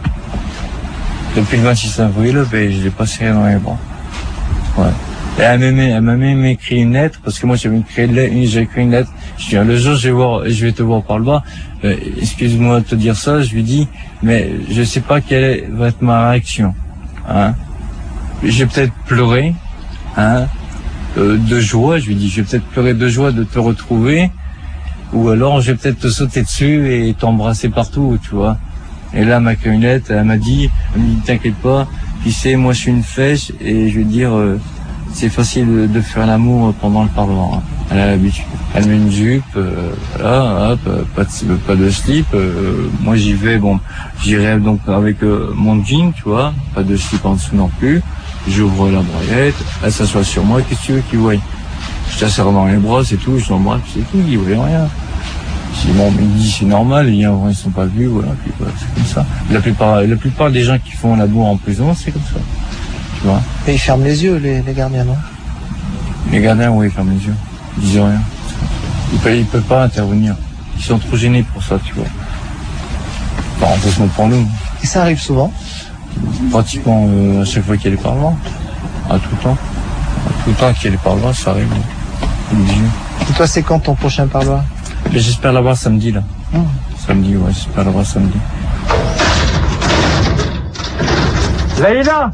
Depuis le 26 avril, ben, je l'ai pas serré dans les bras. Ouais. Et elle m'a même écrit une lettre, parce que moi j'avais écrit une lettre. Je dis, le jour je vais te voir par le bas. Excuse-moi de te dire ça, je lui dis, mais je sais pas quelle va être ma réaction. Hein. J'ai peut-être pleuré, hein, de joie. Je lui dis, je vais peut-être pleurer de joie de te retrouver, ou alors je vais peut-être te sauter dessus et t'embrasser partout, tu vois. Et là, ma camionnette, elle m'a dit, t'inquiète pas, tu sais, moi je suis une fèche, et je veux dire, c'est facile de faire l'amour pendant le parlement. Hein. Elle a l'habitude. Elle met une jupe, voilà, hop, pas de slip. Moi j'y vais, bon, j'irai donc avec mon jean, tu vois, pas de slip en dessous non plus. J'ouvre la broyette, elle s'assoit sur moi, qu'est-ce que tu veux qu'il voie? Je t'assère dans les bras, c'est tout, je l'embrasse, c'est tout, il voit rien. Si bon, il dit c'est normal, ils sont pas vus, voilà, puis voilà, c'est comme ça. La plupart des gens qui font l'amour en prison, c'est comme ça. Tu vois. Et ils ferment les yeux, les gardiens, non? Les gardiens, oui, ils ferment les yeux. Ils disent rien. Ils peuvent pas intervenir. Ils sont trop gênés pour ça, tu vois. Enfin, on peut se mettre pour nous. Et ça arrive souvent? Pratiquement à chaque fois qu'il y a les parlements. À tout le temps. À tout le temps qu'il y a les parlements, ça arrive. Et toi, c'est quand ton prochain parloir? Mais j'espère l'avoir samedi, là. Samedi, ouais, j'espère l'avoir samedi. Laïla!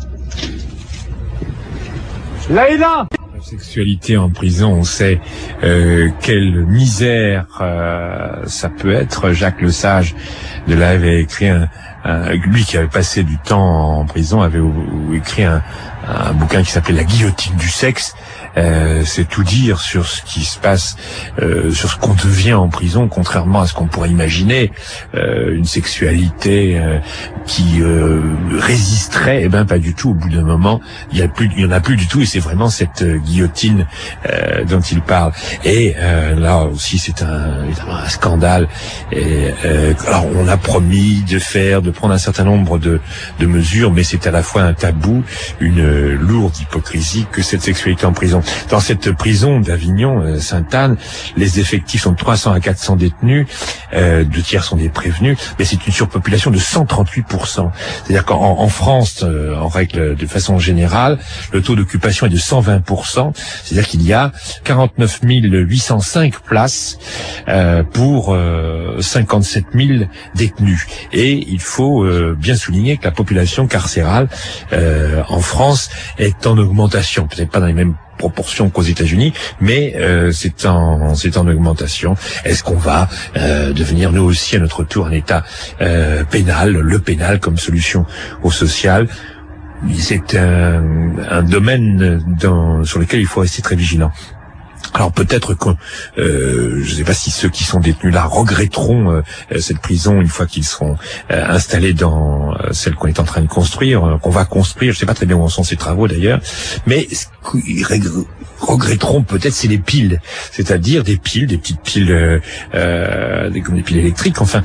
Laïla! La sexualité en prison, on sait quelle misère ça peut être. Jacques Lesage de là avait écrit lui qui avait passé du temps en prison avait écrit un bouquin qui s'appelait La guillotine du sexe, c'est tout dire sur ce qui se passe, sur ce qu'on devient en prison, contrairement à ce qu'on pourrait imaginer, une sexualité qui résisterait. Eh ben pas du tout. Au bout d'un moment, il y en a plus du tout, et c'est vraiment cette guillotine dont il parle. Et là aussi, c'est évidemment un scandale. Et alors, on a promis de prendre un certain nombre de mesures, mais c'est à la fois un tabou, une lourde hypocrisie que cette sexualité en prison. Dans cette prison d'Avignon, Sainte-Anne, les effectifs sont de 300 à 400 détenus, 2 tiers sont des prévenus, mais c'est une surpopulation de 138%. C'est-à-dire qu'en France, en règle de façon générale, le taux d'occupation est de 120%. C'est-à-dire qu'il y a 49 805 places pour 57 000 détenus. Et il faut bien souligner que la population carcérale en France est en augmentation, peut-être pas dans les mêmes proportions qu'aux États-Unis, mais c'est en augmentation. Est-ce qu'on va devenir nous aussi à notre tour un État pénal, le pénal comme solution au social? C'est un domaine sur lequel il faut rester très vigilant. Alors peut-être que je ne sais pas si ceux qui sont détenus là regretteront cette prison une fois qu'ils seront installés dans celle qu'on est en train de construire, qu'on va construire. Je ne sais pas très bien où en sont ces travaux d'ailleurs, mais ce qu'ils regretteront peut-être, c'est les piles, c'est-à-dire des petites piles, comme des piles électriques, enfin,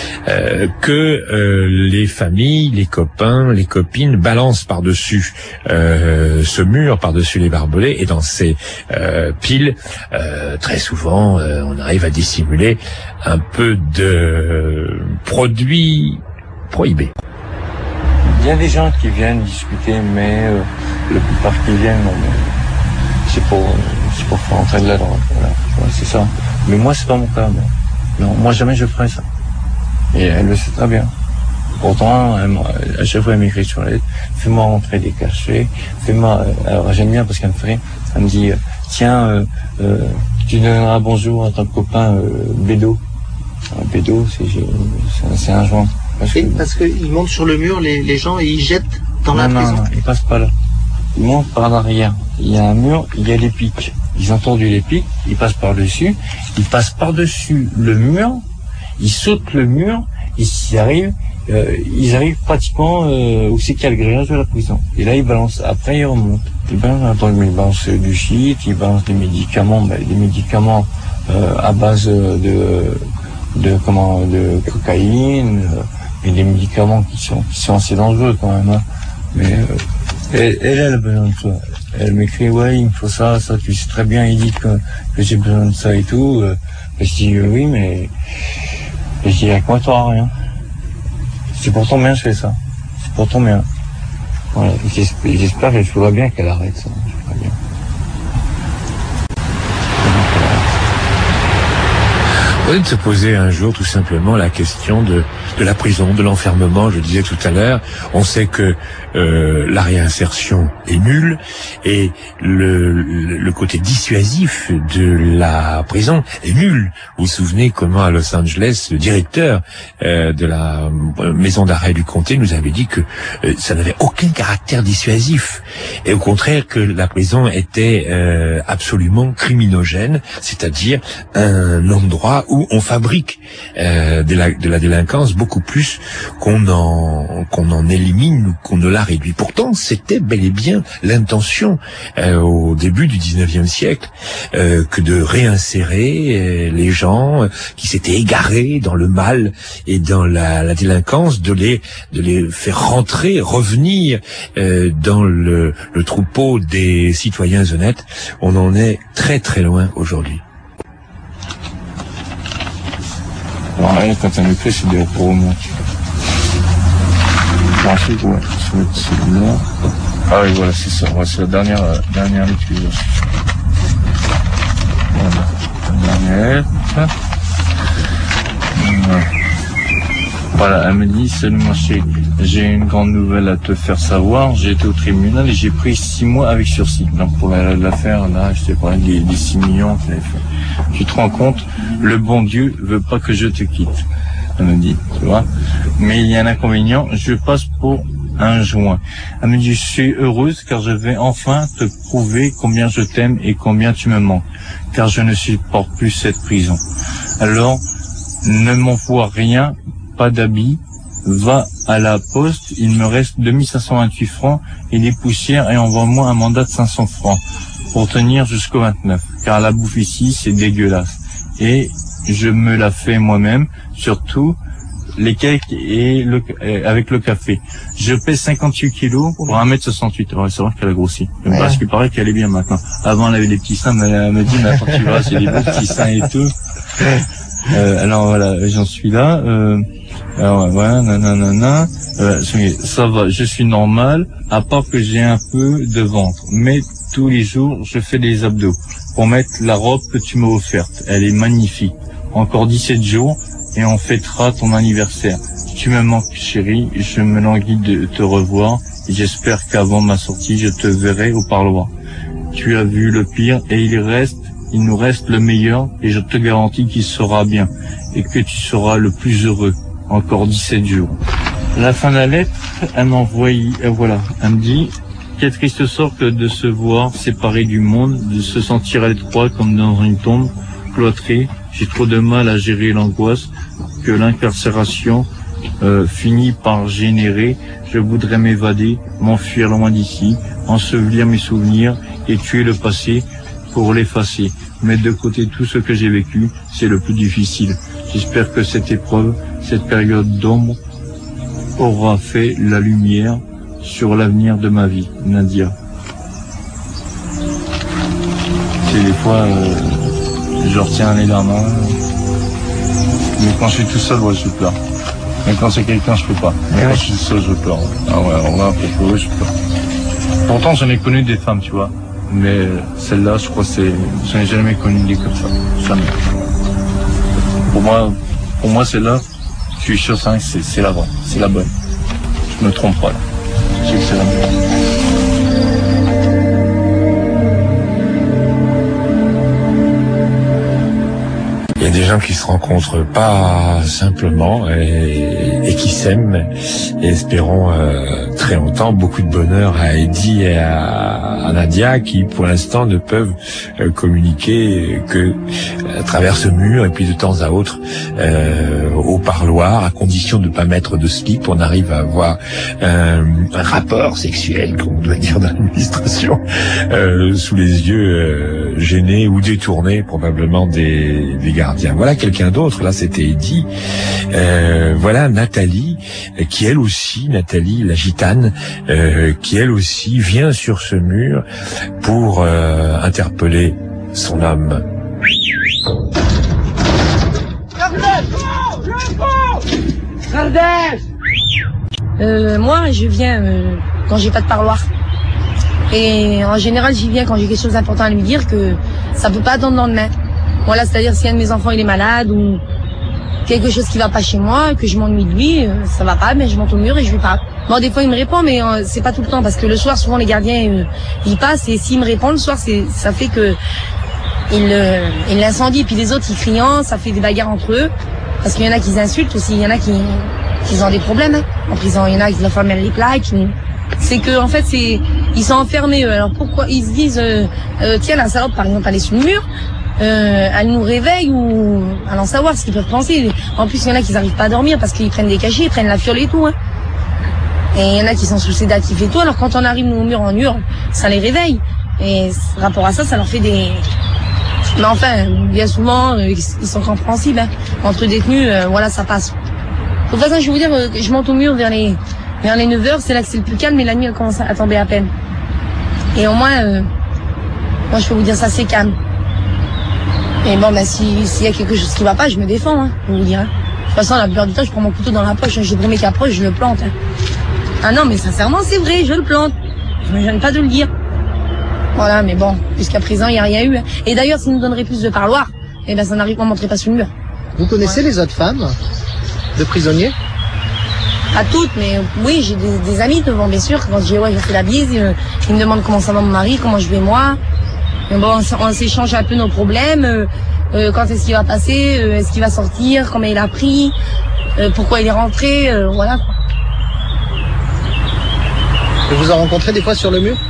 que les familles, les copains, les copines balancent par-dessus ce mur, par-dessus les barbelés, et dans ces piles, très souvent, on arrive à dissimuler un peu de produits prohibés. Il y a des gens qui viennent discuter, mais la plupart qui viennent, c'est pour faire entrer de la drogue. Voilà. Ouais, c'est ça. Mais moi, c'est pas mon cas. Non, moi jamais je ferais ça. Et elle le sait très bien. Pourtant, à chaque fois, elle m'écrit sur la lettre, fais-moi rentrer des cachets, alors j'aime bien parce qu'elle me dit, tiens, tu donneras bonjour à ton copain Bédo. Bédo, c'est un joint. Parce qu'ils montent sur le mur, les gens, et ils jettent dans la prison. Non, ils passent pas là. Ils montent par l'arrière. Il y a un mur, il y a les pics. Ils ont tendu les pics, ils passent par-dessus. Ils passent par-dessus le mur, ils sautent le mur, ils arrivent pratiquement où c'est qu'il y a le grillage de la prison. Et là, ils balancent. Après, ils remontent. Ils balancent du shit, ils balancent des médicaments, à base de cocaïne, et des médicaments qui sont assez dangereux quand même. Hein. Mais elle a besoin de ça. Elle m'écrit, ouais, il me faut ça, tu sais très bien, il dit que j'ai besoin de ça et tout. Je dis, oui, mais je dis, avec moi, t'auras rien. C'est pour ton bien, je fais ça. C'est pour ton bien. Voilà. J'espère que je voudrais bien qu'elle arrête ça. J'espère bien. On va se poser un jour tout simplement la question de la prison, de l'enfermement. Je disais tout à l'heure, on sait que la réinsertion est nulle et le côté dissuasif de la prison est nul. Vous vous souvenez comment à Los Angeles, le directeur de la maison d'arrêt du comté nous avait dit que ça n'avait aucun caractère dissuasif et au contraire que la prison était absolument criminogène, c'est-à-dire un endroit où on fabrique de la délinquance beaucoup plus qu'on en élimine ou qu'on ne la réduit. Pourtant, c'était bel et bien l'intention au début du 19e siècle que de réinsérer les gens qui s'étaient égarés dans le mal et dans la délinquance, de les faire revenir dans le troupeau des citoyens honnêtes. On en est très très loin aujourd'hui. Alors elle, quand elle m'écrit, c'est des remontes. Ensuite, ouais, c'est là. Ah oui, voilà, c'est ça. Ouais, c'est la dernière lecture. Voilà. Voilà, elle me dit, salut mon chéri, j'ai une grande nouvelle à te faire savoir. J'ai été au tribunal et j'ai pris 6 mois avec sursis. Donc pour l'affaire, là, je t'ai parlé des 6 millions qu'elle avait fait. Tu te rends compte, le bon Dieu veut pas que je te quitte. Elle me dit, tu vois. Mais il y a un inconvénient, je passe pour un joint. Elle me dit, je suis heureuse car je vais enfin te prouver combien je t'aime et combien tu me manques, car je ne supporte plus cette prison. Alors, ne m'envoie rien, pas d'habits, va à la poste, il me reste 2528 francs et des poussières et envoie-moi un mandat de 500 francs pour tenir jusqu'au 29, car la bouffe ici, c'est dégueulasse. Et je me la fais moi-même, surtout les cakes et avec le café. Je pèse 58 kilos pour 1m68. Alors, c'est vrai qu'elle a grossi. Parce qu'il paraît qu'elle est bien maintenant. Avant, elle avait des petits seins, mais elle me dit, mais attends, tu vois, c'est des beaux petits seins et tout. Alors voilà, j'en suis là. Alors voilà, nanana. Ça va, je suis normal, à part que j'ai un peu de ventre. Mais tous les jours, je fais des abdos pour mettre la robe que tu m'as offerte. Elle est magnifique. Encore 17 jours et on fêtera ton anniversaire. Tu me manques, chérie, je me languis de te revoir et j'espère qu'avant ma sortie, je te verrai au parloir. Tu as vu le pire et il nous reste le meilleur et je te garantis qu'il sera bien et que tu seras le plus heureux. Encore 17 jours. À la fin de la lettre, elle m'envoie, voilà, elle me dit, quel triste sort que de se voir séparé du monde, de se sentir à l'étroit comme dans une tombe, cloîtrée. J'ai trop de mal à gérer l'angoisse que l'incarcération finit par générer. Je voudrais m'évader, m'enfuir loin d'ici, ensevelir mes souvenirs et tuer le passé pour l'effacer. Mettre de côté tout ce que j'ai vécu, c'est le plus difficile. J'espère que cette épreuve, cette période d'ombre, aura fait la lumière sur l'avenir de ma vie. Nadia. C'est des fois, je retiens les larmes. Mais quand je suis tout seul, ouais, je pleure. Mais quand c'est quelqu'un, je peux pas. Mais quand je suis tout seul, je pleure. Ah ouais, alors là, pour pleurer, je pleure. Pourtant, j'en ai connu des femmes, tu vois. Mais celle-là, je crois que j'en ai jamais connu des comme ça. Jamais. Pour moi, celle-là, je suis sûr, c'est la vraie, c'est la bonne. Je me trompe pas, là. Je sais que c'est la bonne. Il y a des gens qui se rencontrent pas simplement et qui s'aiment, et espérons très longtemps beaucoup de bonheur à Eddie et à Nadia, qui pour l'instant ne peuvent communiquer que à travers ce mur et puis de temps à autre au parloir, à condition de ne pas mettre de slip. On arrive à avoir un rapport sexuel, comme on doit dire dans l'administration, sous les yeux gênés ou détournés probablement des gardiens. Voilà quelqu'un d'autre, là c'était Eddie. Voilà Nathalie, qui elle aussi, Nathalie la gitane, qui elle aussi vient sur ce mur pour interpeller son homme. Moi je viens quand j'ai pas de parloir. Et en général j'y viens quand j'ai quelque chose d'important à lui dire, que ça peut pas attendre le lendemain. Voilà, c'est-à-dire si un de mes enfants il est malade ou quelque chose qui va pas chez moi, que je m'ennuie de lui, ça va pas, mais je monte au mur et je lui parle. Bon, des fois il me répond, mais c'est pas tout le temps, parce que le soir souvent les gardiens ils passent, et s'il me répond le soir, ça fait que il l'incendie, puis les autres ils crient, ça fait des bagarres entre eux, parce qu'il y en a qui insultent aussi, il y en a qui ont des problèmes en prison, il y en a qui la font même les plaques. C'est que en fait ils sont enfermés eux. Alors pourquoi ils se disent tiens, la salope par exemple elle est sur le mur, elle nous réveille, ou allons savoir ce qu'ils peuvent penser. En plus il y en a qui n'arrivent pas à dormir parce qu'ils prennent des cachets, ils prennent la fiole et tout, hein. Et il y en a qui sont sous sédatifs et tout. Alors quand on arrive nous au mur en hurle, ça les réveille, et rapport à ça, ça leur fait des... Mais enfin bien souvent ils sont compréhensibles, hein. Entre détenus, voilà, ça passe. De toute façon je vais vous dire que je monte au mur vers les 9h, c'est là que c'est le plus calme, et la nuit elle commence à tomber à peine. Et au moins, moi je peux vous dire ça, c'est calme. Et bon, s'il y a quelque chose qui va pas, je me défends, hein, je vais vous dire. Hein. De toute façon, la plupart du temps, je prends mon couteau dans la poche, j'ai le premier qui approche, je le plante. Hein. Ah non, mais sincèrement, c'est vrai, je le plante. Je me gêne pas de le dire. Voilà, mais bon, jusqu'à présent, il n'y a rien eu. Hein. Et d'ailleurs, s'ils nous donneraient plus de parloir, eh ben ça n'arrive pas, on monterait pas sur le mur. Vous connaissez les autres femmes de prisonniers? Pas toutes, mais oui, j'ai des amis devant, bien sûr. Quand je fais la bise, ils me demandent comment ça va mon mari, comment je vais moi. Mais bon, on s'échange un peu nos problèmes. Quand est-ce qu'il va passer, est-ce qu'il va sortir, combien il a pris, pourquoi il est rentré, voilà. Et vous en rencontrez des fois sur le mur?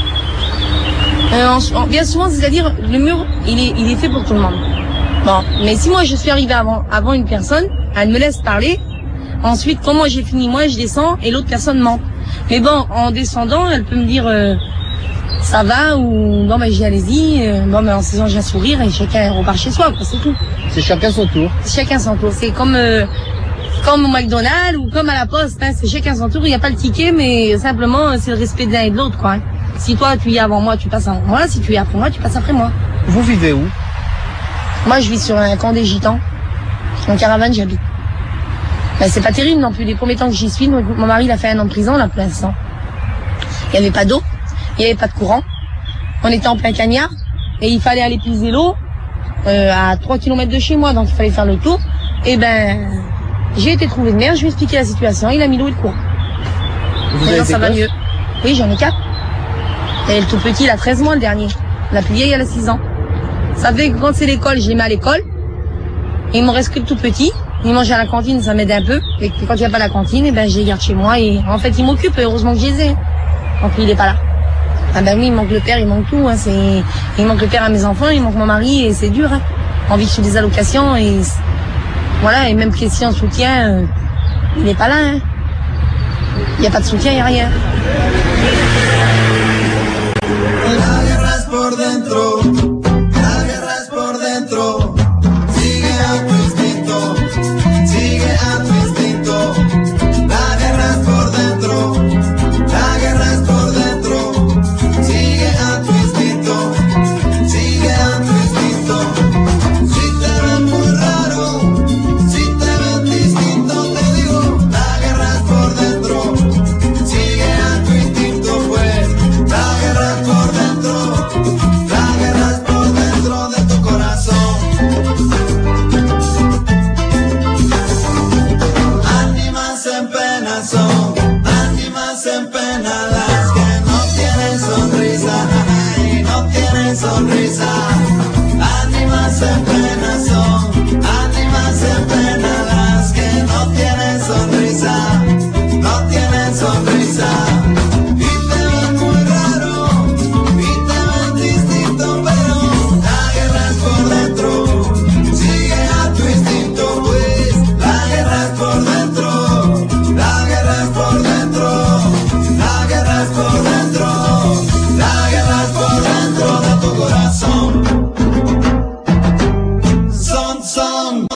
Bien souvent, c'est-à-dire, le mur, il est fait pour tout le monde. Bon, mais si moi je suis arrivé avant une personne, elle me laisse parler. Ensuite, quand moi j'ai fini, moi je descends et l'autre personne ment. Mais bon, en descendant, elle peut me dire ça va ou bon ben j'y allez-y. Bon ben en faisant j'ai un sourire et chacun repart chez soi, quoi, c'est tout. C'est chacun son tour. C'est chacun son tour. C'est comme au McDonald's ou comme à la poste. Hein, c'est chacun son tour. Il n'y a pas le ticket, mais simplement c'est le respect de l'un et de l'autre, quoi. Hein. Si toi tu y es avant moi, tu passes avant moi. Si tu y es après moi, tu passes après moi. Vous vivez où? Moi, je vis sur un camp des Gitans. En caravane, j'habite. Ben, c'est pas terrible non plus. Les premiers temps que j'y suis, mon mari, il a fait 1 an de prison, là, pour l'instant. Il n'y avait pas d'eau. Il n'y avait pas de courant. On était en plein cagnard. Et il fallait aller puiser l'eau, à 3 km de chez moi. Donc, il fallait faire le tour. Et ben, j'ai été trouvé de mer. Je lui ai expliqué la situation. Il a mis l'eau et le courant. Maintenant, ça va mieux. Oui, j'en ai 4. Et le tout petit, il a 13 mois, le dernier. La plus vieille, elle a 6 ans. Ça fait que quand c'est l'école, je les mets à l'école. Il m'en reste que le tout petit. Il mange à la cantine, ça m'aide un peu. Et quand il n'y a pas la cantine, eh ben, je les garde chez moi. Et en fait, il m'occupe, heureusement que je les ai. Donc, il n'est pas là. Ah ben oui, il manque le père, il manque tout. Hein. Il manque le père à mes enfants, il manque mon mari, et c'est dur. Hein. On vit sur des allocations, et voilà, et même question de soutien, il n'est pas là. Hein. Il n'y a pas de soutien, il n'y a rien. Sonrisa, ánimas en pena son, ánimas en pena las que no tienen sonrisa, no tienen sonrisa. Y te ven muy raro, y te ven distinto, pero la guerra es por dentro, sigue a tu instinto, pues la guerra es por dentro, la guerra es por dentro, la guerra es por dentro, la guerra es por dentro de tu corazón. Son.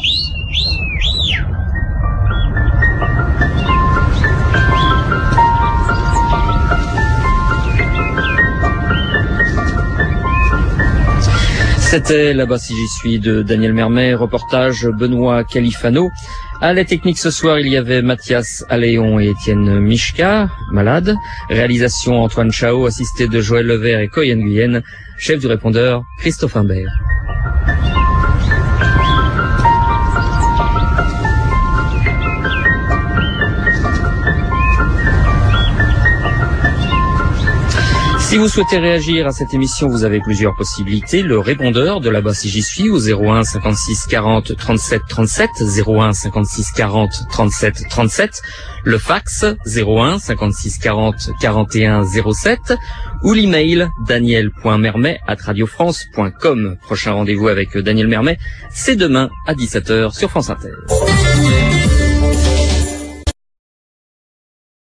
C'était Là-bas si j'y suis de Daniel Mermet, reportage Benoît Califano. À la technique ce soir, il y avait Mathias Alléon et Étienne Michka, malade. Réalisation Antoine Chao, assisté de Joël Levert et Coy Nguyen. Chef du répondeur, Christophe Imbert. Si vous souhaitez réagir à cette émission, vous avez plusieurs possibilités. Le répondeur de Là-bas si j'y suis au 01 56 40 37 37, 01 56 40 37 37, le fax 01 56 40 41 07 ou l'email daniel.mermet@radiofrance.com. Prochain rendez-vous avec Daniel Mermet, c'est demain à 17h sur France Inter.